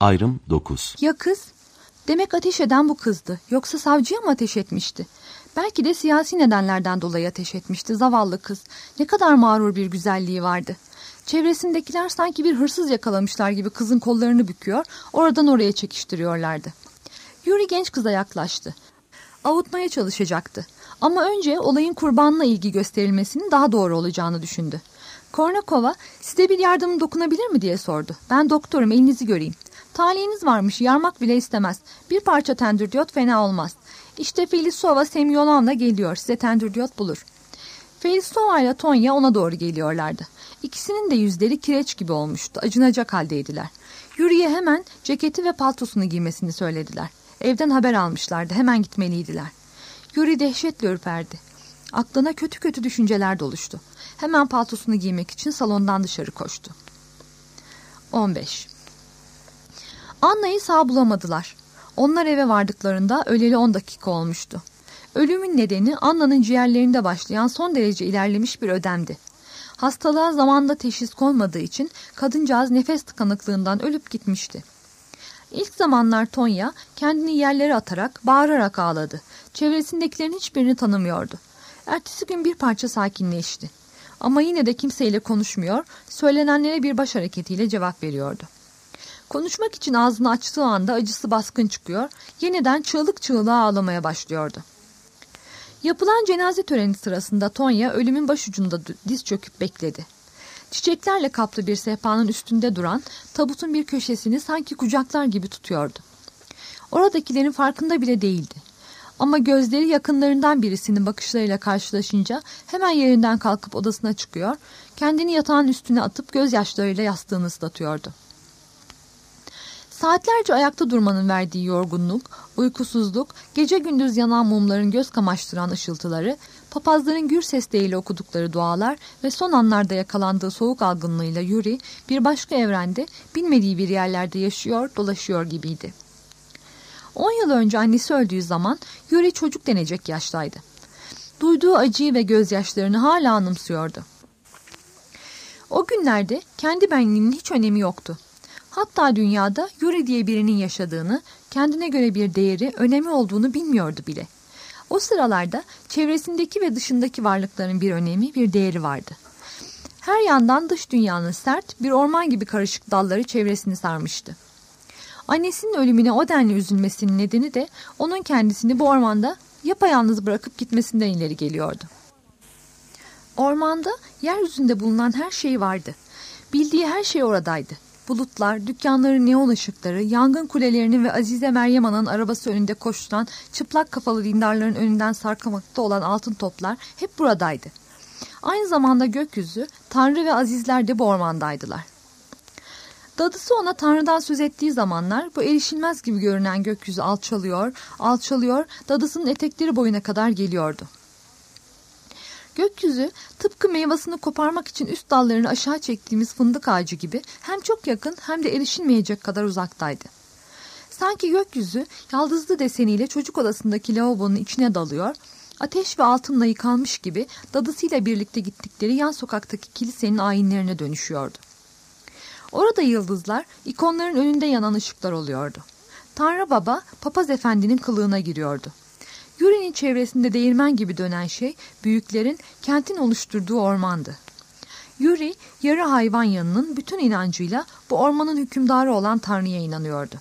Ayrım 9. Ya kız? Demek ateş eden bu kızdı. Yoksa savcıya mı ateş etmişti? Belki de siyasi nedenlerden dolayı ateş etmişti zavallı kız. Ne kadar mağrur bir güzelliği vardı. Çevresindekiler sanki bir hırsız yakalamışlar gibi kızın kollarını büküyor, oradan oraya çekiştiriyorlardı. Yuri genç kıza yaklaştı. Avutmaya çalışacaktı. Ama önce olayın kurbanına ilgi gösterilmesinin daha doğru olacağını düşündü. Kornakova, size bir yardımım dokunabilir mi diye sordu. Ben doktorum, elinizi göreyim. Talihiniz varmış, yarmak bile istemez. Bir parça tendürdiyot fena olmaz. İşte Felisova Semyonovna geliyor, size tendürdiyot bulur. Felisova ile Tonya ona doğru geliyorlardı. İkisinin de yüzleri kireç gibi olmuştu, acınacak haldeydiler. Yuri'ye hemen ceketi ve paltosunu giymesini söylediler. Evden haber almışlardı, hemen gitmeliydiler. Yuri dehşetle ürperdi. Aklına kötü kötü düşünceler doluştu. Hemen paltosunu giymek için salondan dışarı koştu. 15. Anna'yı sağ bulamadılar. Onlar eve vardıklarında öleli 10 dakika olmuştu. Ölümün nedeni Anna'nın ciğerlerinde başlayan son derece ilerlemiş bir ödemdi. Hastalığa zamanında teşhis konmadığı için kadıncağız nefes tıkanıklığından ölüp gitmişti. İlk zamanlar Tonya kendini yerlere atarak, bağırarak ağladı. Çevresindekilerin hiçbirini tanımıyordu. Ertesi gün bir parça sakinleşti. Ama yine de kimseyle konuşmuyor, söylenenlere bir baş hareketiyle cevap veriyordu. Konuşmak için ağzını açtığı anda acısı baskın çıkıyor, yeniden çığlık çığlığa ağlamaya başlıyordu. Yapılan cenaze töreni sırasında Tonya ölümün başucunda diz çöküp bekledi. Çiçeklerle kaplı bir sehpanın üstünde duran tabutun bir köşesini sanki kucaklar gibi tutuyordu. Oradakilerin farkında bile değildi. Ama gözleri yakınlarından birisinin bakışlarıyla karşılaşınca hemen yerinden kalkıp odasına çıkıyor, kendini yatağın üstüne atıp gözyaşlarıyla yastığını ıslatıyordu. Saatlerce ayakta durmanın verdiği yorgunluk, uykusuzluk, gece gündüz yanan mumların göz kamaştıran ışıltıları, papazların gür sesleriyle okudukları dualar ve son anlarda yakalandığı soğuk algınlığıyla Yuri bir başka evrende, bilmediği bir yerlerde yaşıyor, dolaşıyor gibiydi. 10 yıl önce annesi öldüğü zaman Yuri çocuk denecek yaştaydı. Duyduğu acıyı ve gözyaşlarını hala anımsıyordu. O günlerde kendi benliğinin hiç önemi yoktu. Hatta dünyada Yuri diye birinin yaşadığını, kendine göre bir değeri, önemi olduğunu bilmiyordu bile. O sıralarda çevresindeki ve dışındaki varlıkların bir önemi, bir değeri vardı. Her yandan dış dünyanın sert, bir orman gibi karışık dalları çevresini sarmıştı. Annesinin ölümüne o denli üzülmesinin nedeni de onun kendisini bu ormanda yapayalnız bırakıp gitmesinden ileri geliyordu. Ormanda yeryüzünde bulunan her şey vardı. Bildiği her şey oradaydı. Bulutlar, dükkanların neon ışıkları, yangın kulelerinin ve Azize Meryem Ana'nın arabası önünde koşturan çıplak kafalı dindarların önünden sarkmakta olan altın toplar hep buradaydı. Aynı zamanda gökyüzü, Tanrı ve Azizler de bu ormandaydılar. Dadısı ona Tanrı'dan söz ettiği zamanlar bu erişilmez gibi görünen gökyüzü alçalıyor, dadısının etekleri boyuna kadar geliyordu. Gökyüzü tıpkı meyvasını koparmak için üst dallarını aşağı çektiğimiz fındık ağacı gibi hem çok yakın hem de erişilmeyecek kadar uzaktaydı. Sanki gökyüzü yaldızlı deseniyle çocuk odasındaki lavabonun içine dalıyor, ateş ve altınla yıkanmış gibi dadısıyla birlikte gittikleri yan sokaktaki kilisenin ayinlerine dönüşüyordu. Orada yıldızlar ikonların önünde yanan ışıklar oluyordu. Tanrı Baba papaz efendinin kılığına giriyordu. Yuri'nin çevresinde değirmen gibi dönen şey büyüklerin kentin oluşturduğu ormandı. Yuri yarı hayvan yanının bütün inancıyla bu ormanın hükümdarı olan Tanrı'ya inanıyordu.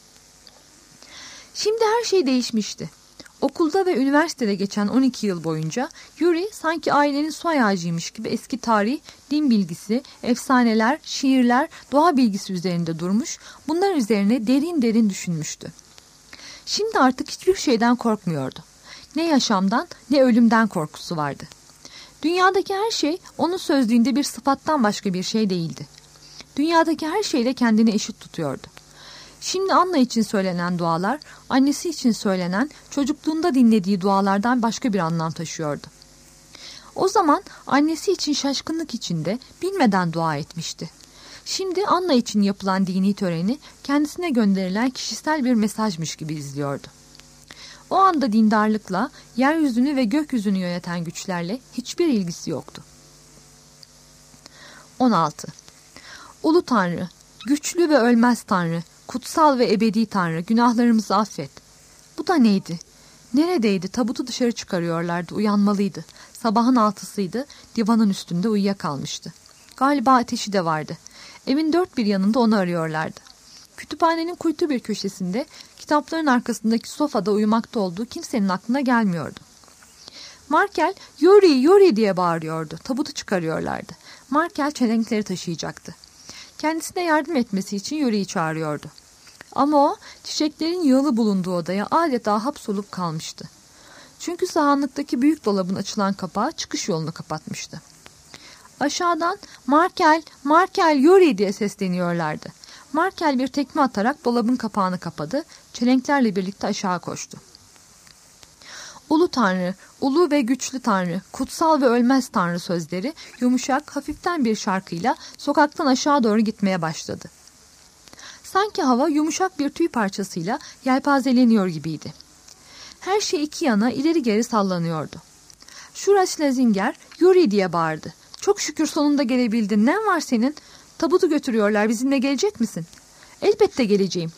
Şimdi her şey değişmişti. Okulda ve üniversitede geçen 12 yıl boyunca Yuri sanki ailenin soy ağacıymış gibi eski tarih, din bilgisi, efsaneler, şiirler, doğa bilgisi üzerinde durmuş, bunlar üzerine derin derin düşünmüştü. Şimdi artık hiçbir şeyden korkmuyordu. Ne yaşamdan ne ölümden korkusu vardı. Dünyadaki her şey onun sözlüğünde bir sıfattan başka bir şey değildi. Dünyadaki her şeyle kendini eşit tutuyordu. Şimdi Anna için söylenen dualar, annesi için söylenen, çocukluğunda dinlediği dualardan başka bir anlam taşıyordu. O zaman annesi için şaşkınlık içinde, bilmeden dua etmişti. Şimdi Anna için yapılan dini töreni kendisine gönderilen kişisel bir mesajmış gibi izliyordu. O anda dindarlıkla, yeryüzünü ve gökyüzünü yöneten güçlerle hiçbir ilgisi yoktu. 16. Ulu Tanrı, güçlü ve ölmez Tanrı, Kutsal ve ebedi Tanrı, günahlarımızı affet. Bu da neydi? Neredeydi? Tabutu dışarı çıkarıyorlardı, uyanmalıydı. Sabahın 6'sıydı, divanın üstünde uyuyakalmıştı. Galiba ateşi de vardı. Evin dört bir yanında onu arıyorlardı. Kütüphanenin kuytu bir köşesinde, kitapların arkasındaki sofada uyumakta olduğu kimsenin aklına gelmiyordu. Markel, "Yuri, Yuri" diye bağırıyordu. Tabutu çıkarıyorlardı. Markel çelenkleri taşıyacaktı. Kendisine yardım etmesi için Yuri'yi çağırıyordu. Ama o, çiçeklerin yığılı bulunduğu odaya adeta hapsolup kalmıştı. Çünkü sahanlıktaki büyük dolabın açılan kapağı çıkış yolunu kapatmıştı. Aşağıdan "Markel, Markel, Yuri" diye sesleniyorlardı. Markel bir tekme atarak dolabın kapağını kapadı, çelenklerle birlikte aşağı koştu. Ulu Tanrı, ulu ve güçlü Tanrı, kutsal ve ölmez Tanrı sözleri yumuşak, hafiften bir şarkıyla sokaktan aşağı doğru gitmeye başladı. Sanki hava yumuşak bir tüy parçasıyla yelpazeleniyor gibiydi. Her şey iki yana ileri geri sallanıyordu. Şura Schlesinger, "Yuri" diye bağırdı. "Çok şükür sonunda gelebildin. Ne var senin? Tabutu götürüyorlar. Bizimle gelecek misin?" "Elbette geleceğim."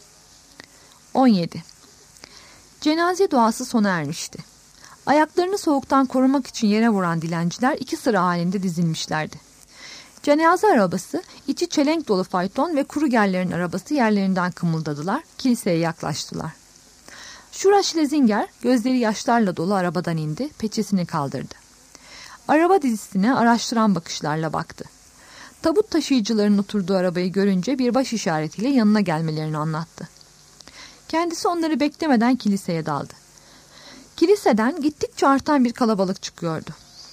17. Cenaze duası sona ermişti. Ayaklarını soğuktan korumak için yere vuran dilenciler iki sıra halinde dizilmişlerdi. Cenaze arabası, içi çelenk dolu fayton ve kurugerlerin arabası yerlerinden kımıldadılar, kiliseye yaklaştılar. Şura Schlesinger gözleri yaşlarla dolu arabadan indi, peçesini kaldırdı. Araba dizisine araştıran bakışlarla baktı. Tabut taşıyıcıların oturduğu arabayı görünce bir baş işaretiyle yanına gelmelerini anlattı. Kendisi onları beklemeden kiliseye daldı. Kiliseden gittikçe artan bir kalabalık çıkıyordu.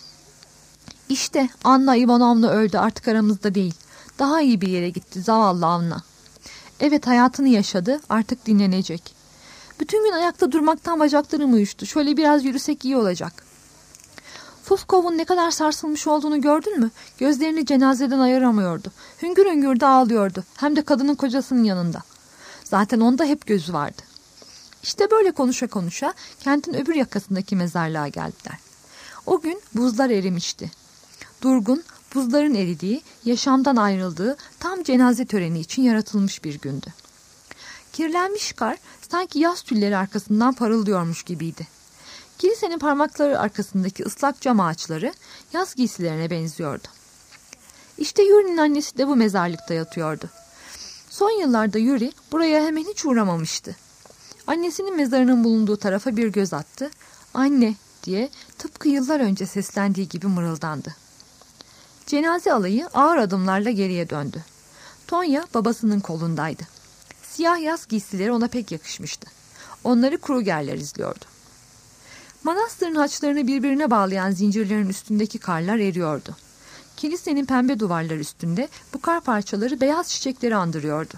"İşte Anna Ivanovna öldü, artık aramızda değil. Daha iyi bir yere gitti zavallı Anna. Evet, hayatını yaşadı, artık dinlenecek. Bütün gün ayakta durmaktan bacaklarım uyuştu. Şöyle biraz yürüsek iyi olacak." Fufkov'un ne kadar sarsılmış olduğunu gördün mü? Gözlerini cenazeden ayıramıyordu. Hüngür hüngür de ağlıyordu. Hem de kadının kocasının yanında. Zaten onda hep gözü vardı. İşte böyle konuşa konuşa kentin öbür yakasındaki mezarlığa geldiler. O gün buzlar erimişti. Durgun, buzların eridiği, yaşamdan ayrıldığı tam cenaze töreni için yaratılmış bir gündü. Kirlenmiş kar sanki yaz tülleri arkasından parıldıyormuş gibiydi. Kilisenin parmakları arkasındaki ıslak cam ağaçları yaz giysilerine benziyordu. İşte Yuri'nin annesi de bu mezarlıkta yatıyordu. Son yıllarda Yuri buraya hemen hiç uğramamıştı. Annesinin mezarının bulunduğu tarafa bir göz attı. "Anne" diye tıpkı yıllar önce seslendiği gibi mırıldandı. Cenaze alayı ağır adımlarla geriye döndü. Tonya babasının kolundaydı. Siyah yaz giysileri ona pek yakışmıştı. Onları kurugerler izliyordu. Manastırın haçlarını birbirine bağlayan zincirlerin üstündeki karlar eriyordu. Kilisenin pembe duvarları üstünde bu kar parçaları beyaz çiçekleri andırıyordu.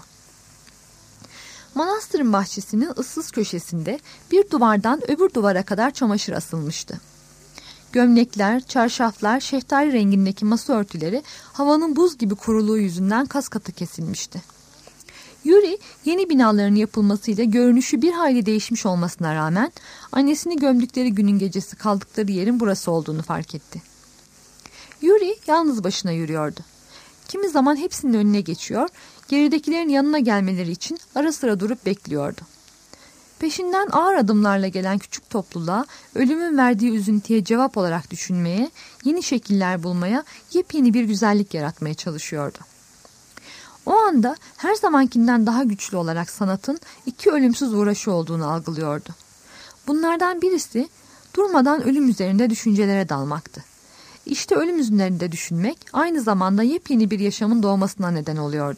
Manastırın bahçesinin ıssız köşesinde bir duvardan öbür duvara kadar çamaşır asılmıştı. Gömlekler, çarşaflar, şeftali rengindeki masa örtüleri havanın buz gibi kuruluğu yüzünden kas katı kesilmişti. Yuri yeni binaların yapılmasıyla görünüşü bir hayli değişmiş olmasına rağmen annesini gömdükleri günün gecesi kaldıkları yerin burası olduğunu fark etti. Yuri yalnız başına yürüyordu. Kimi zaman hepsinin önüne geçiyor, geridekilerin yanına gelmeleri için ara sıra durup bekliyordu. Peşinden ağır adımlarla gelen küçük topluluğa ölümün verdiği üzüntüye cevap olarak düşünmeye, yeni şekiller bulmaya, yepyeni bir güzellik yaratmaya çalışıyordu. O anda her zamankinden daha güçlü olarak sanatın iki ölümsüz uğraşı olduğunu algılıyordu. Bunlardan birisi durmadan ölüm üzerinde düşüncelere dalmaktı. İşte ölüm üzerinde düşünmek aynı zamanda yepyeni bir yaşamın doğmasına neden oluyordu.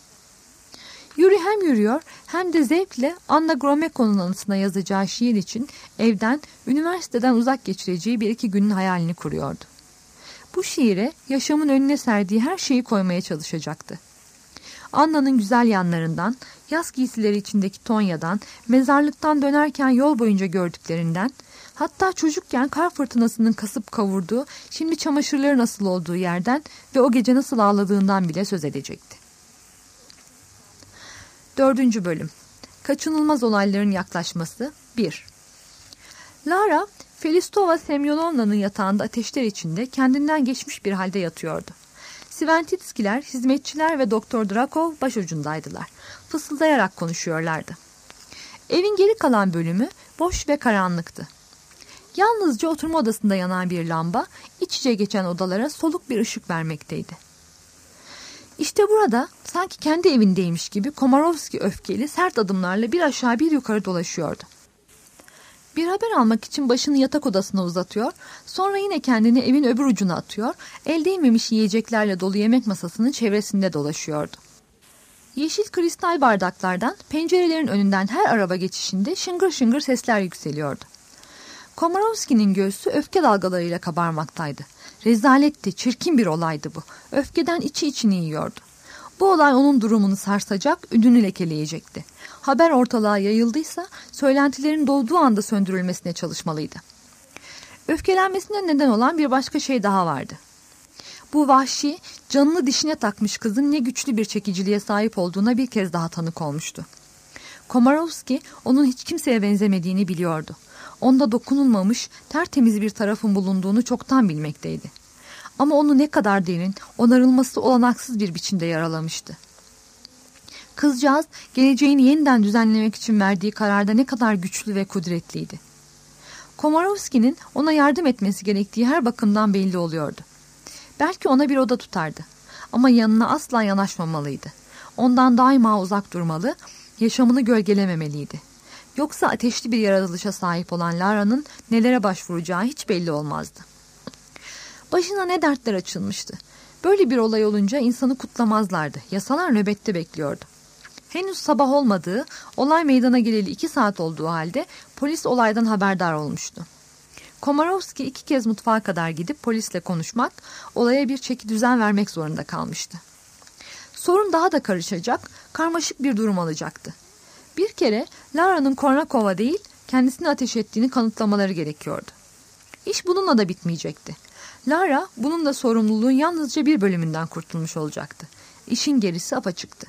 Yuri hem yürüyor hem de zevkle Anna Gromeko'nun anısına yazacağı şiir için evden, üniversiteden uzak geçireceği bir iki günün hayalini kuruyordu. Bu şiire yaşamın önüne serdiği her şeyi koymaya çalışacaktı. Anna'nın güzel yanlarından, yaz giysileri içindeki Tonya'dan, mezarlıktan dönerken yol boyunca gördüklerinden, hatta çocukken kar fırtınasının kasıp kavurduğu, şimdi çamaşırların asılı olduğu yerden ve o gece nasıl ağladığından bile söz edecekti. 4. Bölüm. Kaçınılmaz olayların yaklaşması 1. Lara, Felistova Semyonovna'nın yatağında ateşler içinde kendinden geçmiş bir halde yatıyordu. Sventitskiler, hizmetçiler ve Doktor Drakov başucundaydılar. Fısıldayarak konuşuyorlardı. Evin geri kalan bölümü boş ve karanlıktı. Yalnızca oturma odasında yanan bir lamba, iç içe geçen odalara soluk bir ışık vermekteydi. İşte burada sanki kendi evindeymiş gibi Komarovski öfkeli, sert adımlarla bir aşağı bir yukarı dolaşıyordu. Bir haber almak için başını yatak odasına uzatıyor, sonra yine kendini evin öbür ucuna atıyor, el değmemiş yiyeceklerle dolu yemek masasının çevresinde dolaşıyordu. Yeşil kristal bardaklardan pencerelerin önünden her araba geçişinde şıngır şıngır sesler yükseliyordu. Komarovski'nin göğsü öfke dalgalarıyla kabarmaktaydı. Rezaletti, çirkin bir olaydı bu. Öfkeden içi içini yiyordu. Bu olay onun durumunu sarsacak, ününü lekeleyecekti. Haber ortalığa yayıldıysa söylentilerin doğduğu anda söndürülmesine çalışmalıydı. Öfkelenmesine neden olan bir başka şey daha vardı. Bu vahşi, canını dişine takmış kızın ne güçlü bir çekiciliğe sahip olduğuna bir kez daha tanık olmuştu. Komarovski onun hiç kimseye benzemediğini biliyordu. Onda dokunulmamış, tertemiz bir tarafın bulunduğunu çoktan bilmekteydi. Ama onu ne kadar derin, onarılması olanaksız bir biçimde yaralamıştı. Kızcağız, geleceğini yeniden düzenlemek için verdiği kararda ne kadar güçlü ve kudretliydi. Komarovski'nin ona yardım etmesi gerektiği her bakımdan belli oluyordu. Belki ona bir oda tutardı. Ama yanına asla yanaşmamalıydı. Ondan daima uzak durmalı, yaşamını gölgelememeliydi. Yoksa ateşli bir yaratılışa sahip olan Lara'nın nelere başvuracağı hiç belli olmazdı. Başına ne dertler açılmıştı. Böyle bir olay olunca insanı kutlamazlardı. Yasalar nöbette bekliyordu. Henüz sabah olmadığı, olay meydana geleli 2 saat olduğu halde polis olaydan haberdar olmuştu. Komarovski 2 kez mutfağa kadar gidip polisle konuşmak, olaya bir çekidüzen vermek zorunda kalmıştı. Sorun daha da karışacak, karmaşık bir durum alacaktı. Bir kere Lara'nın Kornakova değil, kendisini ateş ettiğini kanıtlamaları gerekiyordu. İş bununla da bitmeyecekti. Lara bununla sorumluluğun yalnızca bir bölümünden kurtulmuş olacaktı. İşin gerisi apaçıktı.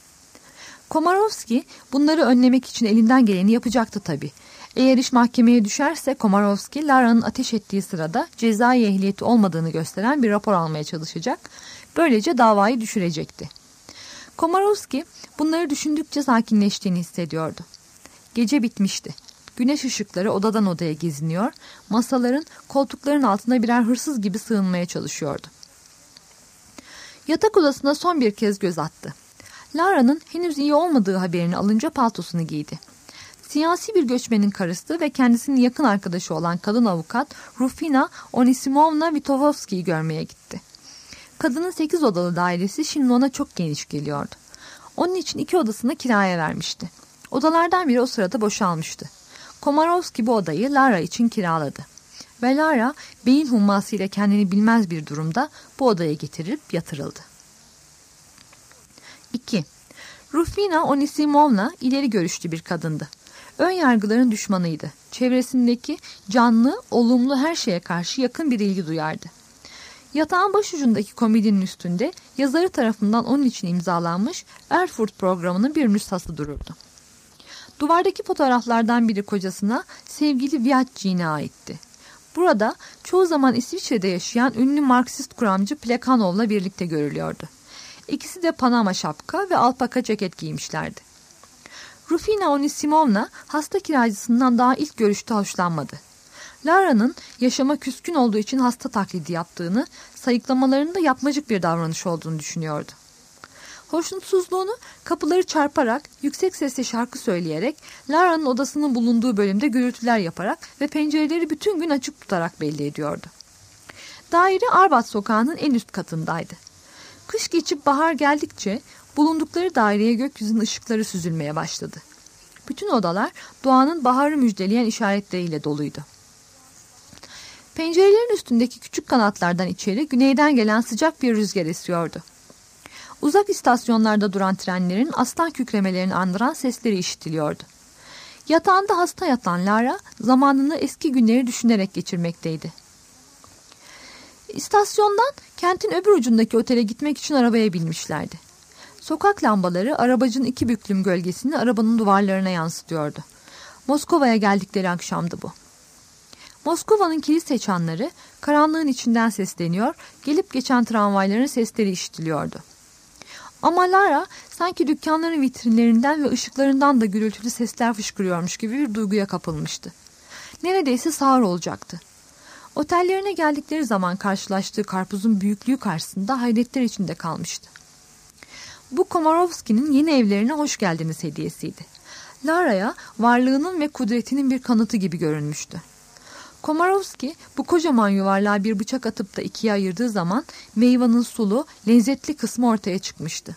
Komarovski bunları önlemek için elinden geleni yapacaktı tabii. Eğer iş mahkemeye düşerse Komarovski, Lara'nın ateş ettiği sırada cezai ehliyeti olmadığını gösteren bir rapor almaya çalışacak. Böylece davayı düşürecekti. Komarovski bunları düşündükçe sakinleştiğini hissediyordu. Gece bitmişti. Güneş ışıkları odadan odaya geziniyor, masaların, koltukların altına birer hırsız gibi sığınmaya çalışıyordu. Yatak odasına son bir kez göz attı. Lara'nın henüz iyi olmadığı haberini alınca paltosunu giydi. Siyasi bir göçmenin karısı ve kendisinin yakın arkadaşı olan kadın avukat Rufina Onisimovna Vitovovski'yi görmeye gitti. Kadının 8 odalı dairesi şimdi ona çok geniş geliyordu. Onun için 2 odasını kiraya vermişti. Odalardan biri o sırada boşalmıştı. Komarovski bu odayı Lara için kiraladı. Ve Lara beyin hummasıyla kendini bilmez bir durumda bu odaya getirilip yatırıldı. 2. Rufina Onisimovna ileri görüşlü bir kadındı. Ön yargıların düşmanıydı. Çevresindeki canlı, olumlu her şeye karşı yakın bir ilgi duyardı. Yatağın başucundaki komodinin üstünde yazarı tarafından onun için imzalanmış Erfurt programının bir nüshası dururdu. Duvardaki fotoğraflardan biri kocasına, sevgili Viatci'ne aitti. Burada çoğu zaman İsviçre'de yaşayan ünlü Marksist kuramcı Plekhanov'la birlikte görülüyordu. İkisi de Panama şapka ve alpaka ceket giymişlerdi. Rufina Onisimovna hasta kiracısından daha ilk görüşte hoşlanmadı. Lara'nın yaşama küskün olduğu için hasta taklidi yaptığını, sayıklamalarında yapmacık bir davranış olduğunu düşünüyordu. Hoşnutsuzluğunu kapıları çarparak, yüksek sesle şarkı söyleyerek, Lara'nın odasının bulunduğu bölümde gürültüler yaparak ve pencereleri bütün gün açık tutarak belli ediyordu. Daire Arbat sokağının en üst katındaydı. Kış geçip bahar geldikçe bulundukları daireye gökyüzünün ışıkları süzülmeye başladı. Bütün odalar doğanın baharı müjdeleyen işaretleriyle doluydu. Pencerelerin üstündeki küçük kanatlardan içeri güneyden gelen sıcak bir rüzgar esiyordu. Uzak istasyonlarda duran trenlerin aslan kükremelerini andıran sesleri işitiliyordu. Yatağında hasta yatan Lara zamanını eski günleri düşünerek geçirmekteydi. İstasyondan kentin öbür ucundaki otele gitmek için arabaya binmişlerdi. Sokak lambaları arabacının 2 büklüm gölgesini arabanın duvarlarına yansıtıyordu. Moskova'ya geldikleri akşamdı bu. Moskova'nın kilise çanları karanlığın içinden sesleniyor, gelip geçen tramvayların sesleri işitiliyordu. Ama Lara sanki dükkanların vitrinlerinden ve ışıklarından da gürültülü sesler fışkırıyormuş gibi bir duyguya kapılmıştı. Neredeyse sağır olacaktı. Otellerine geldikleri zaman karşılaştığı karpuzun büyüklüğü karşısında hayretler içinde kalmıştı. Bu Komarovski'nin yeni evlerine hoş geldiniz hediyesiydi. Lara'ya varlığının ve kudretinin bir kanıtı gibi görünmüştü. Komarovski bu kocaman yuvarlığa bir bıçak atıp da ikiye ayırdığı zaman meyvanın sulu, lezzetli kısmı ortaya çıkmıştı.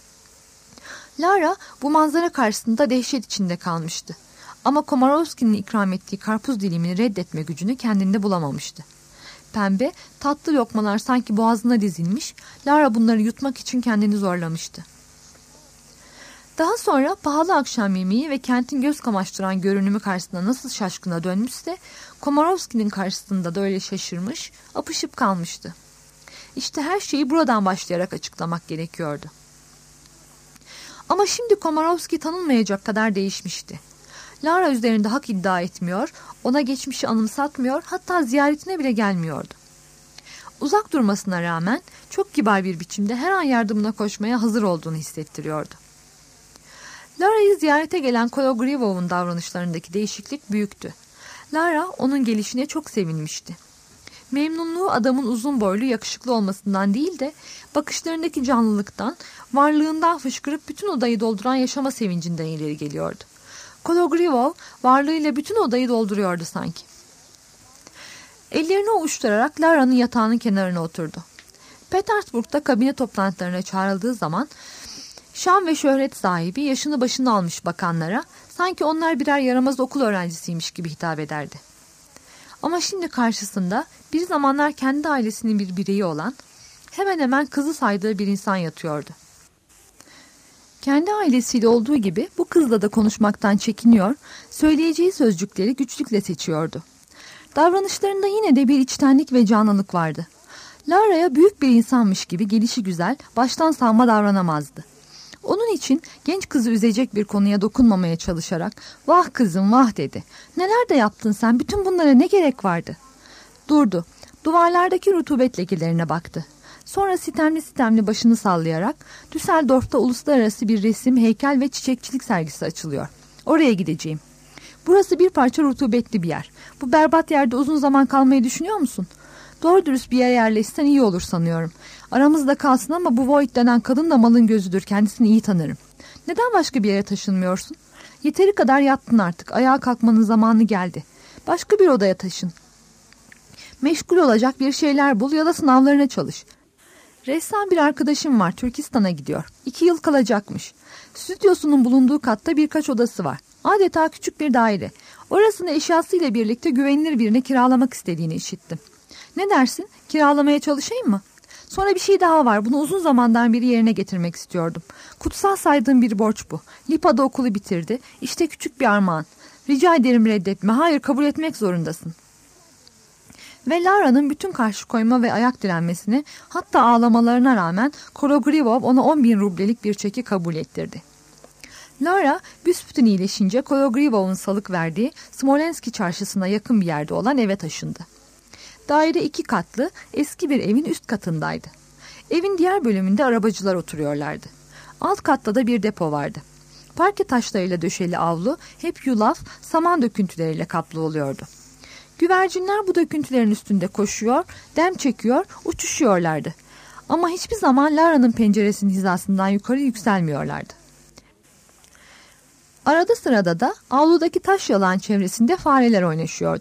Lara bu manzara karşısında dehşet içinde kalmıştı. Ama Komarovski'nin ikram ettiği karpuz dilimini reddetme gücünü kendinde bulamamıştı. Pembe, tatlı lokmalar sanki boğazına dizilmiş, Lara bunları yutmak için kendini zorlamıştı. Daha sonra pahalı akşam yemeği ve kentin göz kamaştıran görünümü karşısında nasıl şaşkına dönmüşse, Komarovski'nin karşısında da öyle şaşırmış, apışıp kalmıştı. İşte her şeyi buradan başlayarak açıklamak gerekiyordu. Ama şimdi Komarovski tanınmayacak kadar değişmişti. Lara üzerinde hak iddia etmiyor, ona geçmişi anımsatmıyor, hatta ziyaretine bile gelmiyordu. Uzak durmasına rağmen çok kibar bir biçimde her an yardımına koşmaya hazır olduğunu hissettiriyordu. Lara'yı ziyarete gelen Kologrivov'un davranışlarındaki değişiklik büyüktü. Lara onun gelişine çok sevinmişti. Memnunluğu adamın uzun boylu, yakışıklı olmasından değil de bakışlarındaki canlılıktan, varlığından fışkırıp bütün odayı dolduran yaşama sevincinden ileri geliyordu. Kologrivov varlığıyla bütün odayı dolduruyordu sanki. Ellerini ovuşturarak Lara'nın yatağının kenarına oturdu. Petersburg'da kabine toplantılarına çağrıldığı zaman şan ve şöhret sahibi yaşını başını almış bakanlara sanki onlar birer yaramaz okul öğrencisiymiş gibi hitap ederdi. Ama şimdi karşısında bir zamanlar kendi ailesinin bir bireyi olan, hemen hemen kızı saydığı bir insan yatıyordu. Kendi ailesiyle olduğu gibi bu kızla da konuşmaktan çekiniyor, söyleyeceği sözcükleri güçlükle seçiyordu. Davranışlarında yine de bir içtenlik ve canlılık vardı. Lara'ya büyük bir insanmış gibi gelişigüzel, baştan savma davranamazdı. Onun için genç kızı üzecek bir konuya dokunmamaya çalışarak "Vah kızım vah" dedi. "Neler de yaptın sen, bütün bunlara ne gerek vardı?" Durdu, duvarlardaki rutubet lekelerine baktı. Sonra sitemli sitemli başını sallayarak Düsseldorf'ta uluslararası bir resim, heykel ve çiçekçilik sergisi açılıyor. Oraya gideceğim. Burası bir parça rutubetli bir yer. Bu berbat yerde uzun zaman kalmayı düşünüyor musun? Doğru dürüst bir yere yerleşsen iyi olur sanıyorum. Aramızda kalsın ama bu Voigt denen kadın da malın gözüdür. Kendisini iyi tanırım. Neden başka bir yere taşınmıyorsun? Yeteri kadar yattın artık. Ayağa kalkmanın zamanı geldi. Başka bir odaya taşın. Meşgul olacak bir şeyler bul ya da sınavlarına çalış. Ressam bir arkadaşım var. Türkistan'a gidiyor. 2 yıl kalacakmış. Stüdyosunun bulunduğu katta birkaç odası var. Adeta küçük bir daire. Orasını eşyasıyla birlikte güvenilir birine kiralamak istediğini işittim. Ne dersin? Kiralamaya çalışayım mı? Sonra bir şey daha var. Bunu uzun zamandan beri yerine getirmek istiyordum. Kutsal saydığım bir borç bu. Lipa'da okulu bitirdi. İşte küçük bir armağan. Rica ederim reddetme. Hayır, kabul etmek zorundasın. Ve Lara'nın bütün karşı koyma ve ayak direnmesini, hatta ağlamalarına rağmen Kologrivov ona 10.000 rublelik bir çeki kabul ettirdi. Lara büsbütün iyileşince Kologrivov'un salık verdiği Smolenski çarşısına yakın bir yerde olan eve taşındı. Daire 2 katlı eski bir evin üst katındaydı. Evin diğer bölümünde arabacılar oturuyorlardı. Alt katta da bir depo vardı. Parke taşlarıyla döşeli avlu hep yulaf, saman döküntüleriyle kaplı oluyordu. Güvercinler bu döküntülerin üstünde koşuyor, dem çekiyor, uçuşuyorlardı. Ama hiçbir zaman Lara'nın penceresinin hizasından yukarı yükselmiyorlardı. Arada sırada da avludaki taş yalağın çevresinde fareler oynaşıyordu.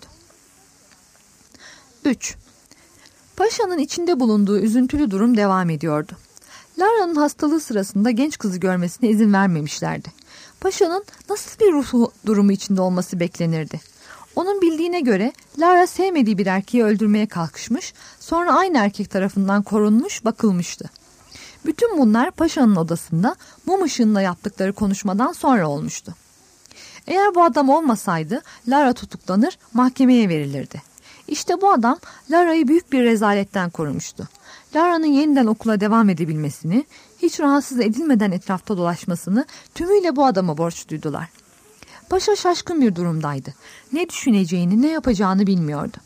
3. Paşa'nın içinde bulunduğu üzüntülü durum devam ediyordu. Lara'nın hastalığı sırasında genç kızı görmesine izin vermemişlerdi. Paşa'nın nasıl bir ruh durumu içinde olması beklenirdi? Onun bildiğine göre Lara sevmediği bir erkeği öldürmeye kalkışmış, sonra aynı erkek tarafından korunmuş, bakılmıştı. Bütün bunlar Paşa'nın odasında mum ışığında yaptıkları konuşmadan sonra olmuştu. Eğer bu adam olmasaydı Lara tutuklanır, mahkemeye verilirdi. İşte bu adam Lara'yı büyük bir rezaletten korumuştu. Lara'nın yeniden okula devam edebilmesini, hiç rahatsız edilmeden etrafta dolaşmasını tümüyle bu adama borçluydular. Paşa şaşkın bir durumdaydı. Ne düşüneceğini, ne yapacağını bilmiyordu.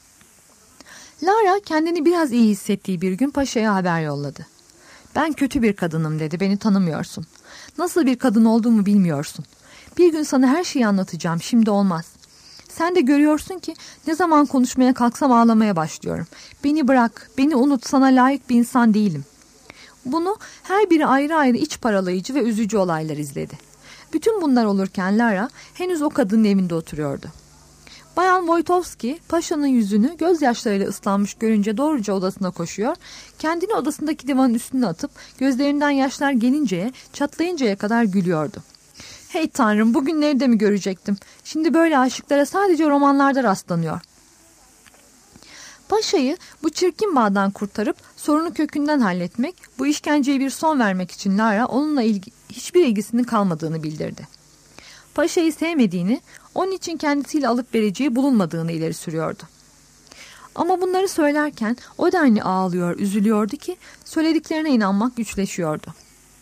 Lara kendini biraz iyi hissettiği bir gün paşaya haber yolladı. "Ben kötü bir kadınım," dedi. "Beni tanımıyorsun. Nasıl bir kadın olduğumu bilmiyorsun. Bir gün sana her şeyi anlatacağım. Şimdi olmaz. Sen de görüyorsun ki ne zaman konuşmaya kalksam ağlamaya başlıyorum. Beni bırak, beni unut, sana layık bir insan değilim." Bunu her biri ayrı ayrı iç paralayıcı ve üzücü olaylar izledi. Bütün bunlar olurken Lara henüz o kadının evinde oturuyordu. Bayan Wojtowski paşanın yüzünü gözyaşlarıyla ıslanmış görünce doğruca odasına koşuyor, kendini odasındaki divanın üstüne atıp gözlerinden yaşlar gelinceye, çatlayıncaya kadar gülüyordu. "Hey Tanrım, bugünleri de mi görecektim? Şimdi böyle aşıklara sadece romanlarda rastlanıyor." Paşayı bu çirkin bağdan kurtarıp sorunu kökünden halletmek, bu işkenceye bir son vermek için Lara onunla hiçbir ilgisinin kalmadığını bildirdi. Paşayı sevmediğini, onun için kendisiyle alıp vereceği bulunmadığını ileri sürüyordu. Ama bunları söylerken o denli ağlıyor, üzülüyordu ki söylediklerine inanmak güçleşiyordu.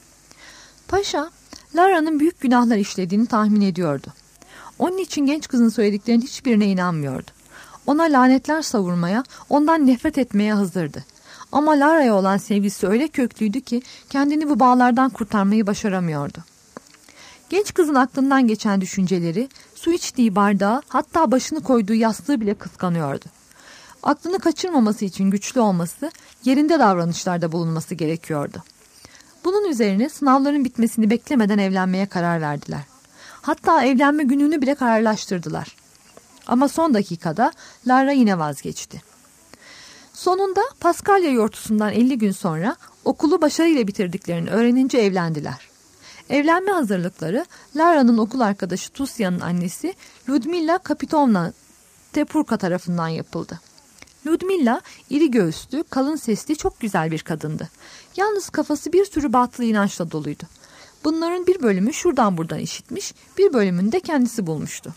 Paşa, Lara'nın büyük günahlar işlediğini tahmin ediyordu. Onun için genç kızın söylediklerinin hiçbirine inanmıyordu. Ona lanetler savurmaya, ondan nefret etmeye hazırdı. Ama Lara'ya olan sevgisi öyle köklüydü ki kendini bu bağlardan kurtarmayı başaramıyordu. Genç kızın aklından geçen düşünceleri, su içtiği bardağı, hatta başını koyduğu yastığı bile kıskanıyordu. Aklını kaçırmaması için güçlü olması, yerinde davranışlarda bulunması gerekiyordu. Bunun üzerine sınavların bitmesini beklemeden evlenmeye karar verdiler. Hatta evlenme gününü bile kararlaştırdılar. Ama son dakikada Lara yine vazgeçti. Sonunda Paskalya yortusundan 50 gün sonra okulu başarıyla bitirdiklerini öğrenince evlendiler. Evlenme hazırlıkları Lara'nın okul arkadaşı Tusya'nın annesi Ludmila Kapitovna Tepurka tarafından yapıldı. Ludmila iri göğüslü, kalın sesli, çok güzel bir kadındı. Yalnız kafası bir sürü batıl inançla doluydu. Bunların bir bölümü şuradan buradan işitmiş, bir bölümünü de kendisi bulmuştu.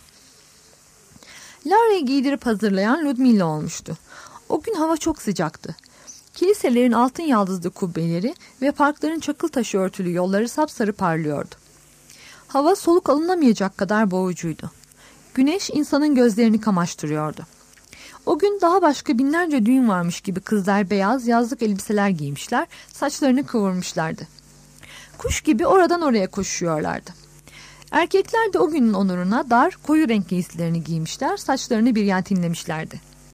Lara'yı giydirip hazırlayan Ludmila olmuştu. O gün hava çok sıcaktı. Kiliselerin altın yaldızlı kubbeleri ve parkların çakıl taşı örtülü yolları sapsarı parlıyordu. Hava soluk alınamayacak kadar boğucuydu. Güneş insanın gözlerini kamaştırıyordu. O gün daha başka binlerce düğün varmış gibi kızlar beyaz yazlık elbiseler giymişler, saçlarını kıvırmışlardı. Kuş gibi oradan oraya koşuyorlardı. Erkekler de o günün onuruna dar, koyu renk giysilerini giymişler, saçlarını biryantinlemişlerdi.